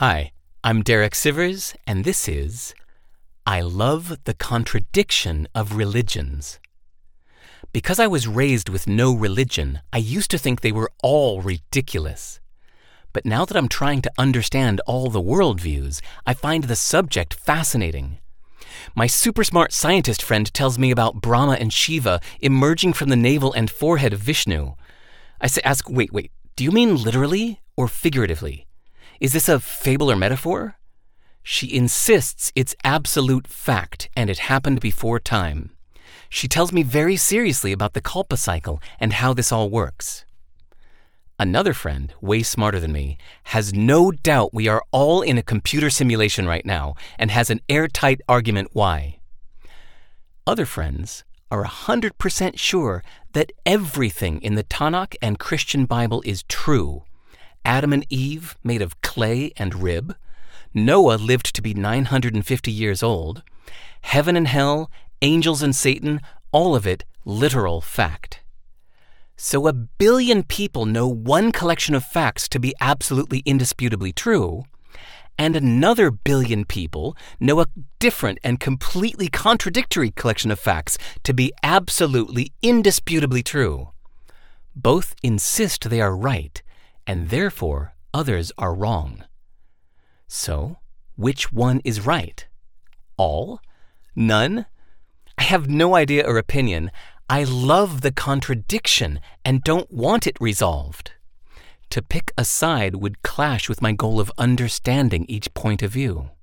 Hi, I'm Derek Sivers, and this is I Love the Contradiction of Religions. Because I was raised with no religion, I used to think they were all ridiculous. But now that I'm trying to understand all the worldviews, I find the subject fascinating. My super smart scientist friend tells me about Brahma and Shiva emerging from the navel and forehead of Vishnu. I ask, wait, do you mean literally or figuratively? Is this a fable or metaphor? She insists it's absolute fact and it happened before time. She tells me very seriously about the Kalpa cycle and how this all works. Another friend, way smarter than me, has no doubt we are all in a computer simulation right now and has an airtight argument why. Other friends are 100% sure that everything in the Tanakh and Christian Bible is true. Adam and Eve made of clay and rib. Noah lived to be 950 years old. Heaven and hell, angels and Satan, all of it literal fact. So 1 billion people know one collection of facts to be absolutely indisputably true, and another 1 billion people know a different and completely contradictory collection of facts to be absolutely indisputably true. Both insist they are right, and therefore others are wrong. So, which one is right? All? None? I have no idea or opinion. I love the contradiction and don't want it resolved. To pick a side would clash with my goal of understanding each point of view.